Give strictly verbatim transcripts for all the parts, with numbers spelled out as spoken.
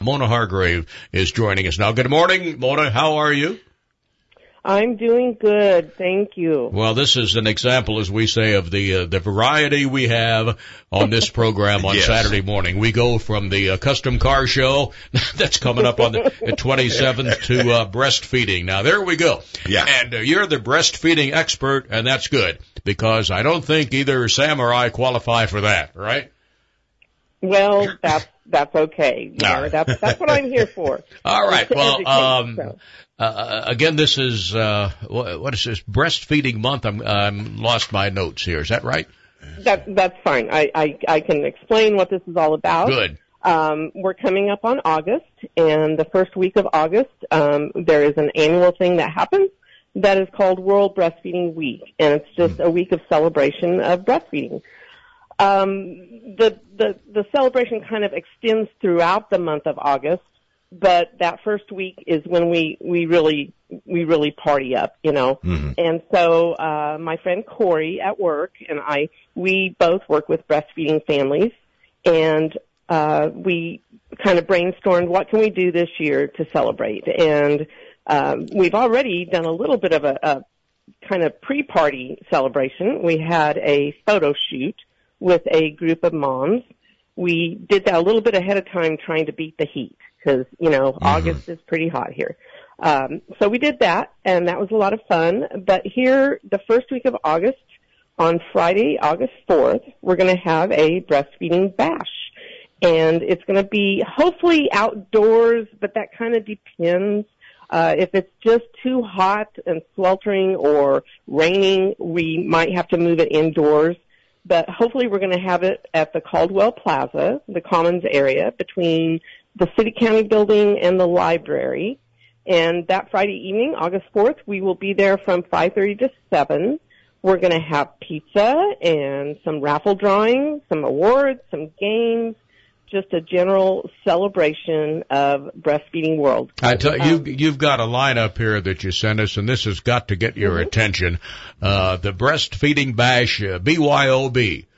Mona Hargrave is joining us now. Good morning, Mona. How are you? I'm doing good, thank you. Well, this is an example, as we say, of the uh, the variety we have on this program on yes. Saturday morning. We go from the uh, custom car show that's coming up on the twenty-seventh to uh, breastfeeding. Now, there we go. Yeah. And uh, you're the breastfeeding expert, and that's good, because I don't think either Sam or I qualify for that, right? Well, that's that's okay. You know, right. That's that's what I'm here for. All right. Well, educate, um, so. uh, again, this is uh, what is this? Breastfeeding month. I'm I'm lost my notes here. Is that right? That that's fine. I I, I can explain what this is all about. Good. Um, we're coming up on August, and the first week of August, um, there is an annual thing that happens that is called World Breastfeeding Week, and it's just a week of celebration of breastfeeding. Um, the, the, the celebration kind of extends throughout the month of August, but that first week is when we, we really, we really party up, you know. Mm-hmm. And so, uh, my friend Corey at work and I, we both work with breastfeeding families, and, uh, we kind of brainstormed what can we do this year to celebrate. And, um, we've already done a little bit of a, a kind of pre-party celebration. We had a photo shoot with a group of moms. We did that a little bit ahead of time, trying to beat the heat, because, you know, mm-hmm. August is pretty hot here. Um, so we did that, and that was a lot of fun. But here, the first week of August, on Friday, August fourth, we're going to have a breastfeeding bash. And it's going to be hopefully outdoors, but that kind of depends. Uh, if it's just too hot and sweltering or raining, we might have to move it indoors. But hopefully we're going to have it at the Caldwell Plaza, the Commons area, between the City County building and the library. And that Friday evening, August fourth, we will be there from five thirty to seven. We're going to have pizza and some raffle drawings, some awards, some games, just a general celebration of Breastfeeding World. I tell you, um, you've got a lineup here that you sent us, and this has got to get your mm-hmm. attention. Uh, the Breastfeeding Bash, uh, B Y O B.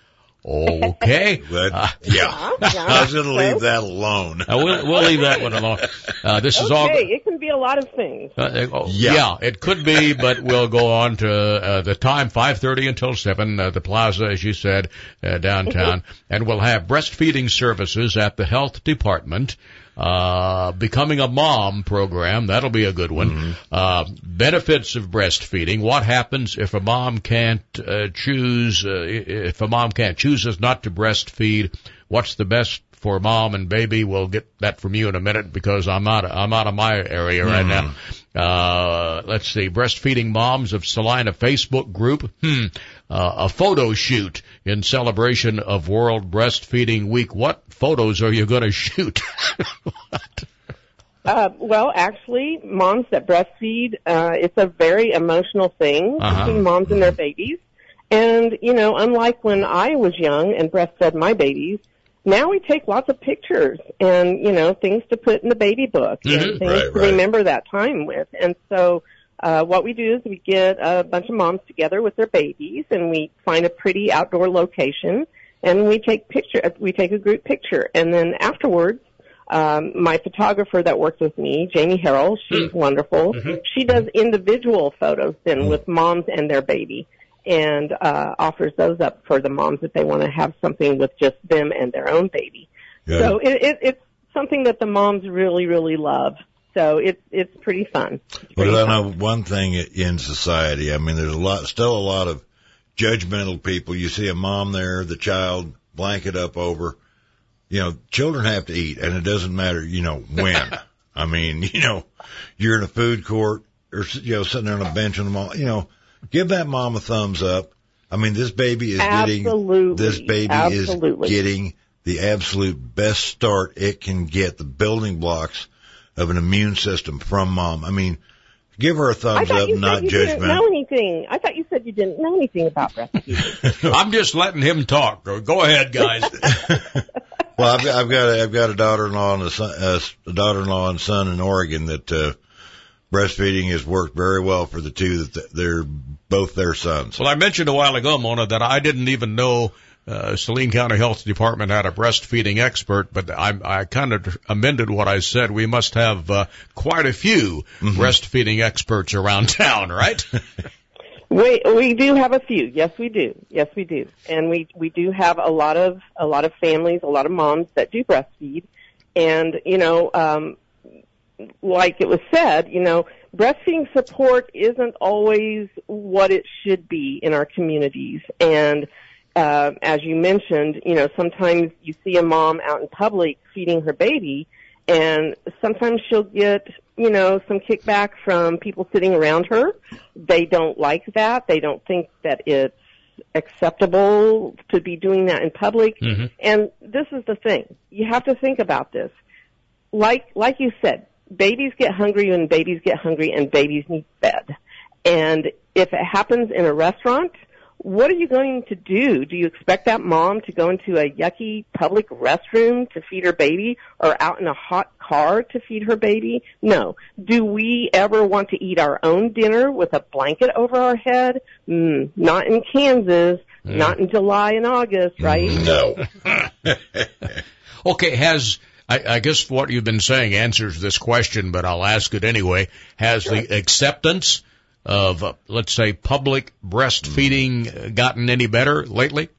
Okay. But, uh, yeah. yeah. I was going to leave that alone. uh, we'll, we'll leave that one alone. Uh, this okay, is all. It can be a lot of things. Uh, oh, yeah. yeah, it could be, but we'll go on to uh, the time, five thirty until seven, uh, the plaza, as you said, uh, downtown. And we'll have breastfeeding services at the health department. Uh, becoming a mom program, that'll be a good one. Mm-hmm. Uh, benefits of breastfeeding. What happens if a mom can't uh, choose, uh, if a mom can't chooses not to breastfeed? What's the best for mom and baby? We'll get that from you in a minute, because I'm out of, I'm out of my area right mm-hmm. now. Uh, let's see, breastfeeding moms of Salina Facebook group. Hmm. Uh, a photo shoot in celebration of World Breastfeeding Week. What photos are you going to shoot? uh, well, actually, moms that breastfeed, uh, it's a very emotional thing uh-huh. between moms and their babies. And, you know, unlike when I was young and breastfed my babies, now we take lots of pictures and, you know, things to put in the baby book mm-hmm. and things right, to right. remember that time with. And so, Uh, what we do is we get a bunch of moms together with their babies, and we find a pretty outdoor location, and we take picture. We take a group picture, and then afterwards, um, my photographer that works with me, Jamie Harrell, she's mm. wonderful. Mm-hmm. She does individual photos then mm. with moms and their baby, and uh, offers those up for the moms if they want to have something with just them and their own baby. Yeah. So it, it, it's something that the moms really, really love. So it's it's pretty fun. It's pretty well, I fun. know one thing in society. I mean, there's a lot, still a lot of judgmental people. You see a mom there, the child blanket up over. You know, children have to eat, and it doesn't matter. You know when. I mean, you know, you're in a food court or you know sitting there on a bench in the mall. You know, give that mom a thumbs up. I mean, this baby is Absolutely. getting this baby Absolutely. is getting the absolute best start it can get. The building blocks of an immune system from mom. I mean, give her a thumbs up, not you judgment. Didn't know anything. I thought you said you didn't know anything about breastfeeding. I'm just letting him talk. Go ahead, guys. Well, I've, I've got a, I've got a daughter-in-law and a, son, uh, a daughter-in-law and son in Oregon that uh, breastfeeding has worked very well for the two. That they're both their sons. Well, I mentioned a while ago, Mona, that I didn't even know uh, Saline County Health Department had a breastfeeding expert, but I, I kind of amended what I said. We must have uh, quite a few mm-hmm. breastfeeding experts around town, right? We we do have a few. Yes, we do. Yes, we do. And we we do have a lot of a lot of families, a lot of moms that do breastfeed. And you know, um, like it was said, you know, breastfeeding support isn't always what it should be in our communities. And uh, as you mentioned, you know, sometimes you see a mom out in public feeding her baby, and sometimes she'll get, you know, some kickback from people sitting around her. They don't like that. They don't think that it's acceptable to be doing that in public. Mm-hmm. And this is the thing. You have to think about this. Like, like you said, babies get hungry when babies get hungry, and babies need fed. And if it happens in a restaurant, what are you going to do? Do you expect that mom to go into a yucky public restroom to feed her baby, or out in a hot car to feed her baby? No. Do we ever want to eat our own dinner with a blanket over our head? Mm, not in Kansas, mm. not in July and August, right? No. Okay, has... I, I guess what you've been saying answers this question, but I'll ask it anyway. Has sure. the acceptance of, uh, let's say, public breastfeeding gotten any better lately?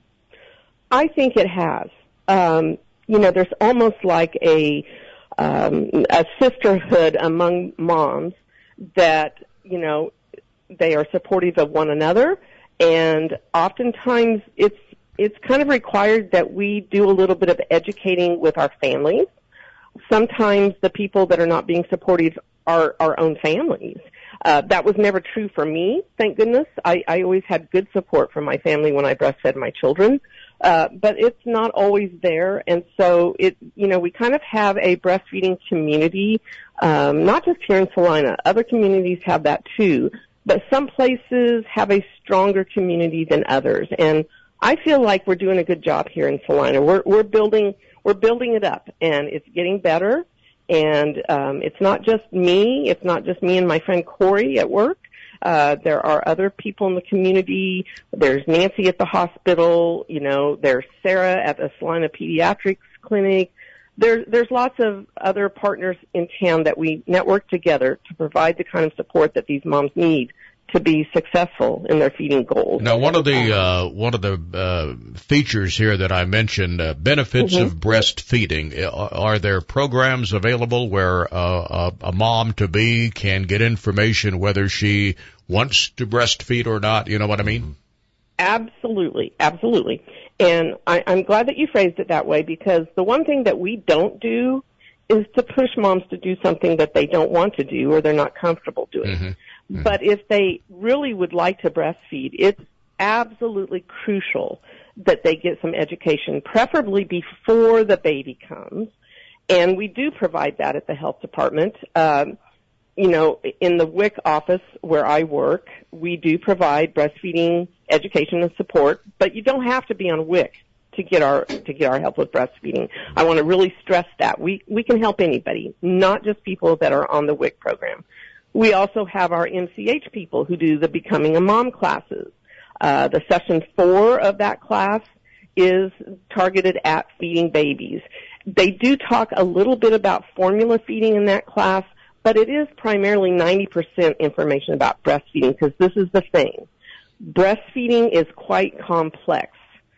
I think it has. Um, you know, there's almost like a, um, a sisterhood among moms that, you know, they are supportive of one another, and oftentimes it's it's kind of required that we do a little bit of educating with our families. Sometimes the people that are not being supportive are our own families. Uh, that was never true for me, thank goodness. I, I always had good support from my family when I breastfed my children. Uh, but it's not always there, and so it, you know, we kind of have a breastfeeding community, um, not just here in Salina. Other communities have that too, but some places have a stronger community than others, and I feel like we're doing a good job here in Salina. We're, we're building, we're building it up, and it's getting better. And um, it's not just me. It's not just me and my friend Corey at work. Uh, there are other people in the community. There's Nancy at the hospital. You know, there's Sarah at the Salina Pediatrics Clinic. There's there's lots of other partners in town that we network together to provide the kind of support that these moms need to be successful in their feeding goals. Now, one of the uh, one of the uh, features here that I mentioned, uh, benefits mm-hmm. of breastfeeding. Are there programs available where uh, a, a mom to be can get information whether she wants to breastfeed or not? You know what I mean? Absolutely, absolutely. And I, I'm glad that you phrased it that way, because the one thing that we don't do is to push moms to do something that they don't want to do or they're not comfortable doing. Mm-hmm. Mm-hmm. But if they really would like to breastfeed, it's absolutely crucial that they get some education, preferably before the baby comes. And we do provide that at the health department. Um, you know, in the W I C office where I work, we do provide breastfeeding education and support, but you don't have to be on W I C to get our to get our help with breastfeeding. I want to really stress that. We we can help anybody, not just people that are on the W I C program. We also have our M C H people who do the Becoming a Mom classes. Uh, the session four of that class is targeted at feeding babies. They do talk a little bit about formula feeding in that class, but it is primarily ninety percent information about breastfeeding, because this is the thing. Breastfeeding is quite complex.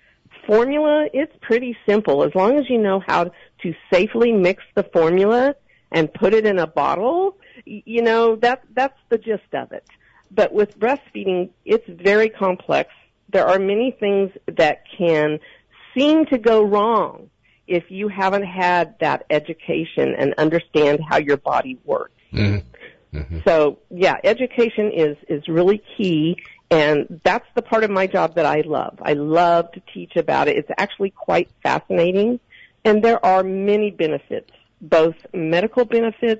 Formula, it's pretty simple. As long as you know how to safely mix the formula and put it in a bottle, you know, that that's the gist of it. But with breastfeeding, it's very complex. There are many things that can seem to go wrong if you haven't had that education and understand how your body works. Mm-hmm. Mm-hmm. So, yeah, education is, is really key, and that's the part of my job that I love. I love to teach about it. It's actually quite fascinating, and there are many benefits, both medical benefits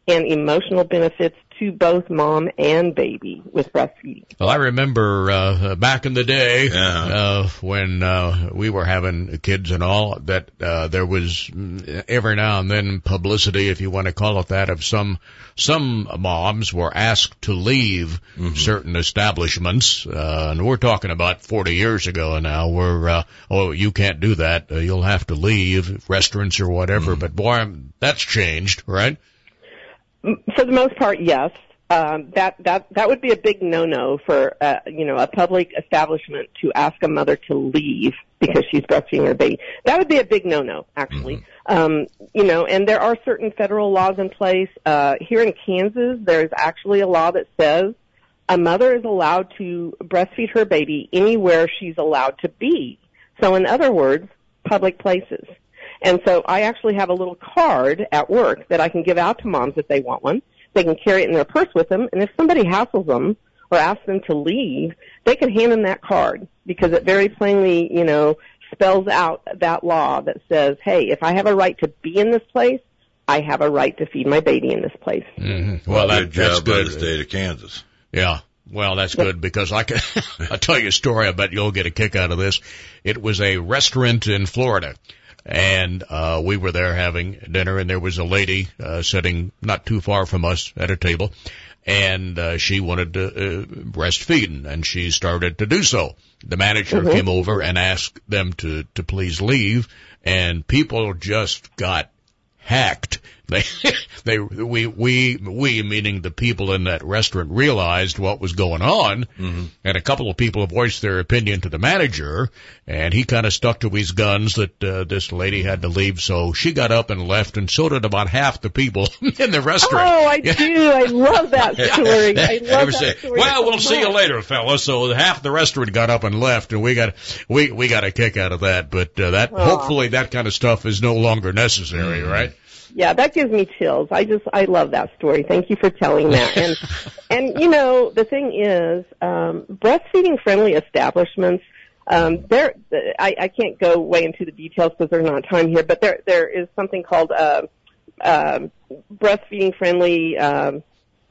and emotional benefits to both mom and baby with breastfeeding. Well, I remember uh, back in the day Yeah. uh, when uh, we were having kids and all, that uh, there was every now and then publicity, if you want to call it that, of some some moms were asked to leave mm-hmm. certain establishments, uh, and we're talking about forty years ago now, where, uh, oh, you can't do that, uh, you'll have to leave, restaurants or whatever, mm-hmm. but boy, that's changed, right? For the most part, yes. Um, that that that would be a big no-no for uh, you know a public establishment to ask a mother to leave because she's breastfeeding her baby. That would be a big no-no, actually. Mm-hmm. Um, you know, and there are certain federal laws in place. Uh, here in Kansas, there's actually a law that says a mother is allowed to breastfeed her baby anywhere she's allowed to be. So, in other words, public places. And so I actually have a little card at work that I can give out to moms if they want one. They can carry it in their purse with them, and if somebody hassles them or asks them to leave, they can hand them that card because it very plainly, you know, spells out that law that says, hey, if I have a right to be in this place, I have a right to feed my baby in this place. Mm-hmm. Well, that, good that's job good. by the state of Kansas. Yeah. Well, that's good because I can, I'll tell you a story. I bet you'll get a kick out of this. It was a restaurant in Florida. And, uh, we were there having dinner and there was a lady, uh, sitting not too far from us at a table and, uh, she wanted to, uh, breastfeed and she started to do so. The manager mm-hmm. came over and asked them to, to please leave and people just got hacked. They, they, we, we, we, meaning the people in that restaurant realized what was going on, mm-hmm. and a couple of people voiced their opinion to the manager, and he kind of stuck to his guns that, uh, this lady had to leave, so she got up and left, and so did about half the people in the restaurant. Oh, I do. I love that story. I love that say, story. Well, so we'll much. see you later, fellas. So half the restaurant got up and left, and we got, we, we got a kick out of that, but, uh, that, Aww. hopefully that kind of stuff is no longer necessary, mm-hmm. right? Yeah, that gives me chills. I just, I love that story. Thank you for telling that. And, and you know, the thing is, um, breastfeeding friendly establishments, um, there, I, I can't go way into the details because there's not time here, but there, there is something called, uh, uh, breastfeeding friendly, um,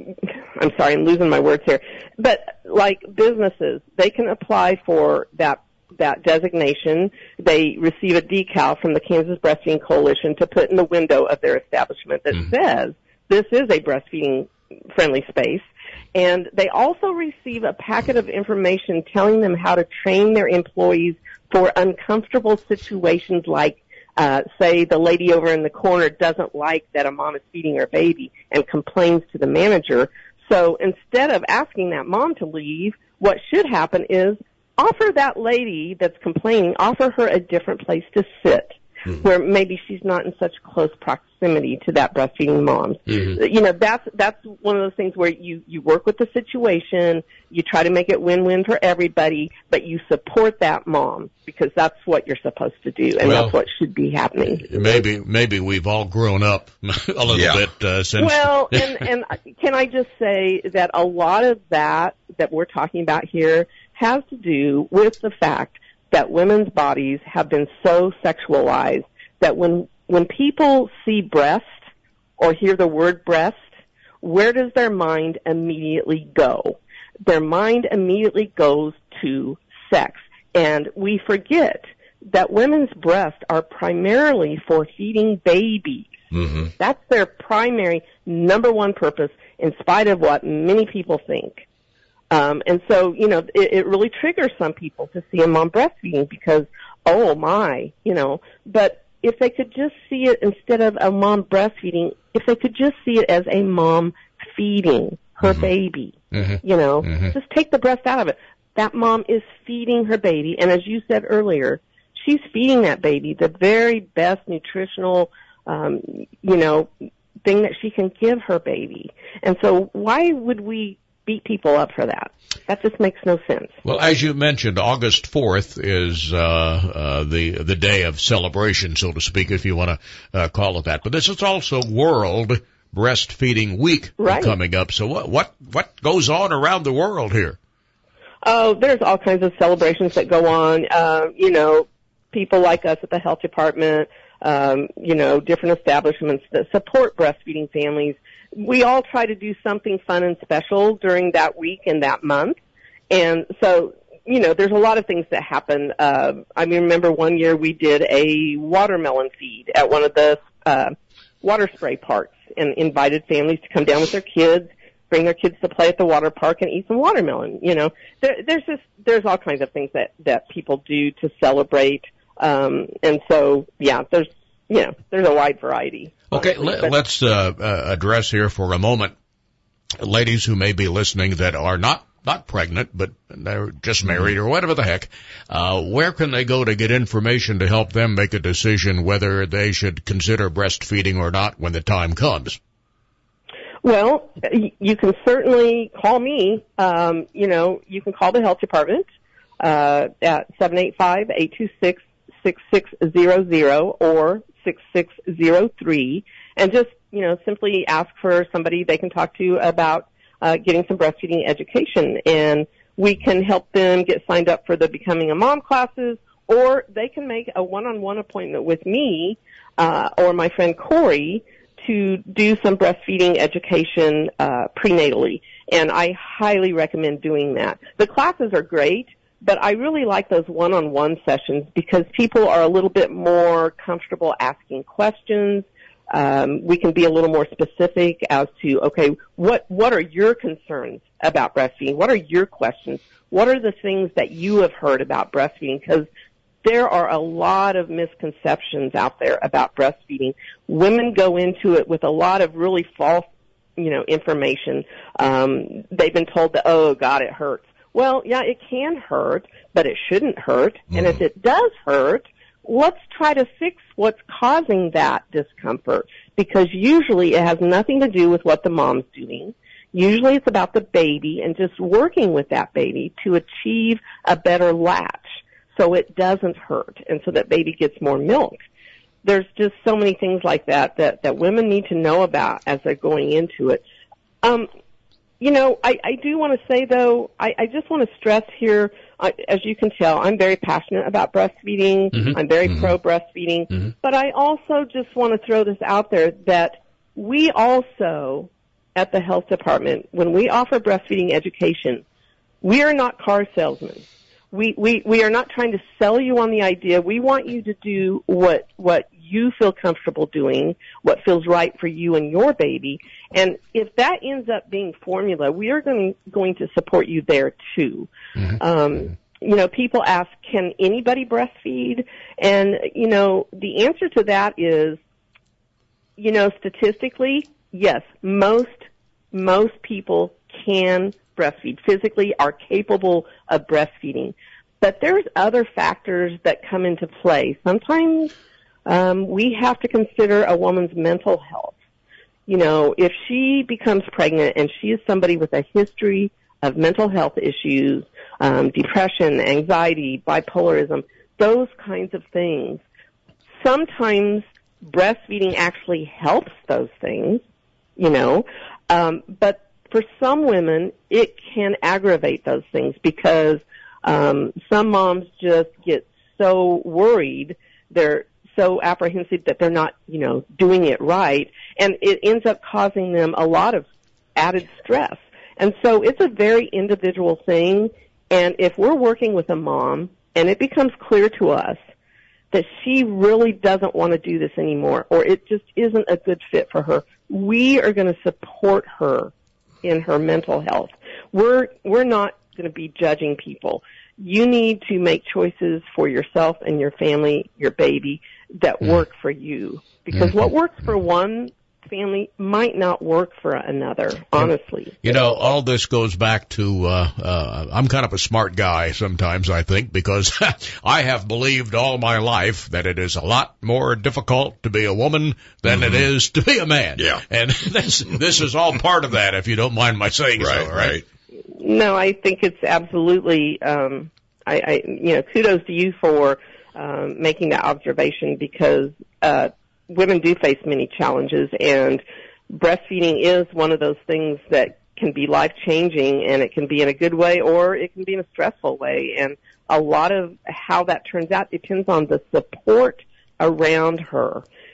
I'm sorry, I'm losing my words here, but like businesses, they can apply for that that designation. They receive a decal from the Kansas Breastfeeding Coalition to put in the window of their establishment that mm-hmm. says this is a breastfeeding friendly space. And they also receive a packet of information telling them how to train their employees for uncomfortable situations like, uh, say the lady over in the corner doesn't like that a mom is feeding her baby and complains to the manager. So instead of asking that mom to leave, what should happen is offer that lady that's complaining, offer her a different place to sit mm-hmm. where maybe she's not in such close proximity to that breastfeeding mom. Mm-hmm. You know, that's, that's one of those things where you, you work with the situation, you try to make it win-win for everybody, but you support that mom because that's what you're supposed to do and well, that's what should be happening. Maybe, maybe we've all grown up a little yeah. bit, uh, since. Well, and, and can I just say that a lot of that that we're talking about here has to do with the fact that women's bodies have been so sexualized that when when people see breast or hear the word breast, where does their mind immediately go? Their mind immediately goes to sex. And we forget that women's breasts are primarily for feeding babies. Mm-hmm. That's their primary number one purpose in spite of what many people think. Um, and so, you know, it, it really triggers some people to see a mom breastfeeding because, oh my, you know, but if they could just see it instead of a mom breastfeeding, if they could just see it as a mom feeding her mm-hmm. baby, mm-hmm. you know, mm-hmm. just take the breast out of it. That mom is feeding her baby. And as you said earlier, she's feeding that baby the very best nutritional, um, you know, thing that she can give her baby. And so why would we beat people up for that? That just makes no sense. Well, as you mentioned, August fourth is uh, uh the the day of celebration, so to speak, if you want to uh, call it that. But this is also World Breastfeeding Week right. coming up. So what what what goes on around the world here? Oh, there's all kinds of celebrations that go on. Uh, you know, people like us at the health department, um, you know, different establishments that support breastfeeding families. we all try to do something fun and special during that week and that month. And so, you know, there's a lot of things that happen. Uh, I mean, remember one year we did a watermelon feed at one of the uh, water spray parks and invited families to come down with their kids, bring their kids to play at the water park and eat some watermelon. You know, there, there's just, there's all kinds of things that, that people do to celebrate. Um, and so, yeah, there's, you know, there's a wide variety. Okay, let, let's uh, uh, address here for a moment ladies who may be listening that are not not pregnant, but they're just married or whatever the heck. Uh, where can they go to get information to help them make a decision whether they should consider breastfeeding or not when the time comes? Well, you can certainly call me. Um, you know, you can call the health department uh, at seven eight five, eight two six, six six zero zero or six six zero three, and just, you know, simply ask for somebody they can talk to about uh, getting some breastfeeding education. And we can help them get signed up for the Becoming a Mom classes, or they can make a one-on-one appointment with me uh, or my friend Corey to do some breastfeeding education uh, prenatally. And I highly recommend doing that. The classes are great, but I really like those one-on-one sessions because people are a little bit more comfortable asking questions. Um, we can be a little more specific as to, okay, what what are your concerns about breastfeeding? What are your questions? What are the things that you have heard about breastfeeding? Because there are a lot of misconceptions out there about breastfeeding. Women go into it with a lot of really false, you know, information. Um, they've been told that, oh, God, it hurts. Well, yeah, it can hurt, but it shouldn't hurt. Mm. And if it does hurt, let's try to fix what's causing that discomfort, because usually it has nothing to do with what the mom's doing. Usually it's about the baby and just working with that baby to achieve a better latch so it doesn't hurt and so that baby gets more milk. There's just so many things like that that, that women need to know about as they're going into it. Um, You know, I, I do want to say, though, I, I just want to stress here, uh, as you can tell, I'm very passionate about breastfeeding. Mm-hmm. I'm very mm-hmm. pro-breastfeeding. Mm-hmm. But I also just want to throw this out there that we also, at the health department, when we offer breastfeeding education, we are not car salesmen. We, we, we are not trying to sell you on the idea. We want you to do what, what you feel comfortable doing, what feels right for you and your baby. And if that ends up being formula, we are going, going to support you there too. Mm-hmm. Um, you know, people ask, can anybody breastfeed? And, you know, the answer to that is, you know, statistically, yes, most, most people can breastfeed, physically are capable of breastfeeding. But there's other factors that come into play. Sometimes um, we have to consider a woman's mental health. You know, if she becomes pregnant and she is somebody with a history of mental health issues, um, depression, anxiety, bipolarism, those kinds of things, sometimes breastfeeding actually helps those things, you know, um, but for some women, it can aggravate those things because um, some moms just get so worried, they're so apprehensive that they're not, you know, doing it right, and it ends up causing them a lot of added stress. And so it's a very individual thing, and if we're working with a mom and it becomes clear to us that she really doesn't want to do this anymore or it just isn't a good fit for her, we are going to support her in her mental health. We're we're not going to be judging people. You need to make choices for yourself and your family, your baby, that mm. work for you. Because mm-hmm. what works for one family might not work for another, honestly. You know, all this goes back to, uh, uh, I'm kind of a smart guy sometimes, I think, because I have believed all my life that it is a lot more difficult to be a woman than mm-hmm. it is to be a man. Yeah. And this, this is all part of that, if you don't mind my saying right, so, right? Right. No, I think it's absolutely, um, I, I, you know, kudos to you for, um, making that observation because, uh, women do face many challenges, and breastfeeding is one of those things that can be life-changing, and it can be in a good way or it can be in a stressful way. And a lot of how that turns out depends on the support around her.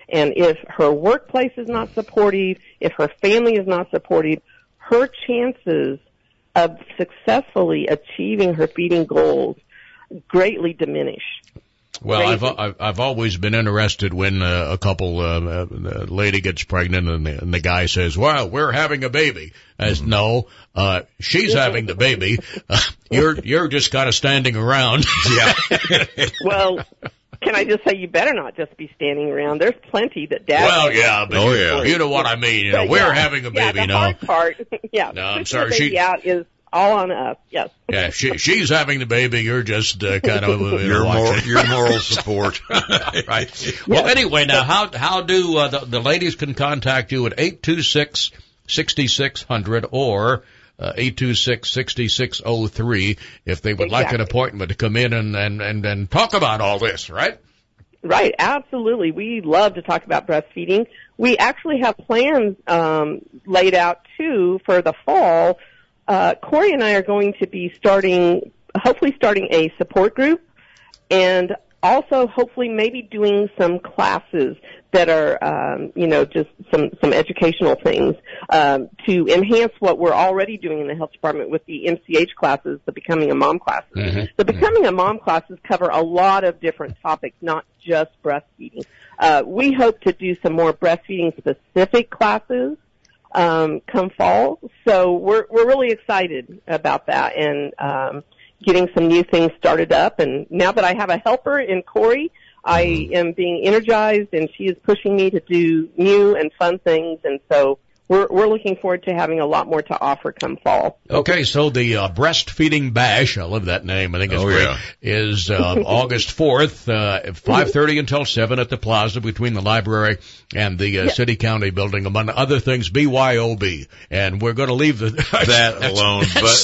And if her workplace is not supportive, if her family is not supportive, her chances of successfully achieving her feeding goals greatly diminish. Well, I've, I've I've always been interested when uh, a couple, uh, a lady gets pregnant and the, and the guy says, "Well, we're having a baby." As mm-hmm. no, uh, she's having the baby. Uh, you're you're just kind of standing around. Yeah. Well, can I just say you better not just be standing around? There's plenty that dad. Well, yeah, but oh, you, yeah. you know what I mean. You know, but, we're yeah, having a baby yeah, the now. Hard part, yeah. No, I'm pushing sorry. the baby She out is all on us. Yes. Yeah, she she's having the baby. You're just uh, kind of uh, your watching. moral your moral support. Right. Well, anyway, now how how do uh, the, the ladies can contact you at eight two six, six six zero zero or uh, eight two six, six six zero three if they would Exactly. like an appointment to come in and and and and talk about all this, right? Right, absolutely. We love to talk about breastfeeding. We actually have plans um, laid out too for the fall. Uh, Corey and I are going to be starting, hopefully starting a support group, and also hopefully maybe doing some classes that are, um, you know, just some some educational things um, to enhance what we're already doing in the health department with the M C H classes, the Becoming a Mom classes. Mm-hmm. The Becoming a Mom classes cover a lot of different topics, not just breastfeeding. Uh, we hope to do some more breastfeeding specific classes um, come fall. So we're we're really excited about that and um, getting some new things started up. And now that I have a helper in Corey, I am being energized, and she is pushing me to do new and fun things. And so we're we're looking forward to having a lot more to offer come fall. Okay, so the uh, breastfeeding bash, I love that name, I think it's oh, great, yeah. is uh, August fourth, uh, five thirty until seven at the plaza between the library and the uh, yes. City County building, among other things, B Y O B. And we're going to leave the, that alone,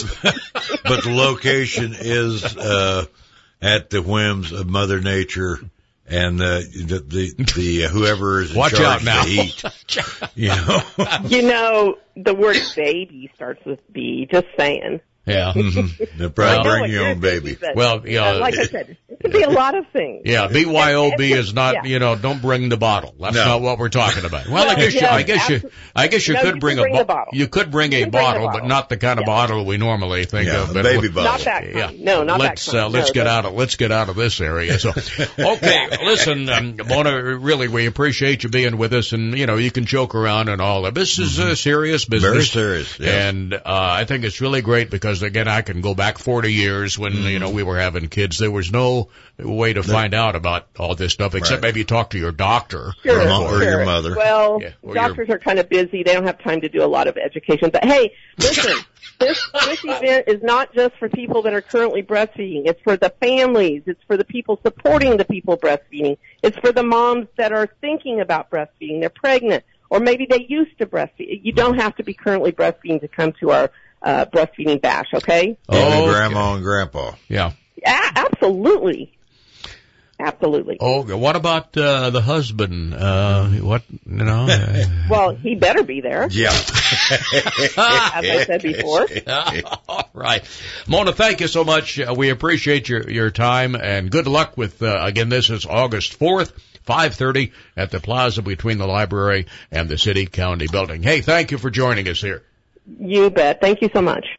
but but the location is uh, at the whims of Mother Nature. And uh, the the, the uh, whoever is in Watch charge out now. to eat, you know. You know, the word baby starts with B, just saying. Yeah. Mm-hmm. They'll probably I know bring it your is own baby. baby, but, Well, yeah. uh, like I said, it could be a lot of things. Yeah, B Y O B is not, Yeah. you know, don't bring the bottle. That's No. not what we're talking about. Well, I No, guess you, yeah, I guess you, I guess you no, could you bring can a bring the bottle. You could bring You a can bring the bottle, but bottle. not the kind of Yeah. bottle we normally think Yeah, of. a But baby we'll- bottle. Not that kind. Yeah. No, not let's, that kind. Uh, let's no, get the- out of let's get out of this area. So, okay, listen, um, Mona, really, we appreciate you being with us, and you know, you can joke around and all that. This is uh, serious business, Very serious, yeah. and uh, I think it's really great because again, I can go back forty years when Mm-hmm. you know we were having kids. There was no way to find out about all this stuff except Right. maybe talk to your doctor. Sure, Or mom- or sure. your mother. Well, Yeah, or your- doctors are kind of busy. They don't have time to do a lot of education. But hey, listen, this this event is not just for people that are currently breastfeeding. It's for the families. It's for the people supporting the people breastfeeding. It's for the moms that are thinking about breastfeeding. They're pregnant, or maybe they used to breastfeed. You don't have to be currently breastfeeding to come to our uh, breastfeeding bash, okay? Even Okay. grandma and grandpa. Yeah. A- absolutely. Absolutely. Oh, what about uh, the husband? Uh, what you know? Uh, Well, he better be there, Yeah. as I said before. all right, Mona, thank you so much. Uh, we appreciate your your time and good luck with. Uh, again, this is August fourth, five thirty at the plaza between the library and the City County building. Hey, thank you for joining us here. You bet. Thank you so much.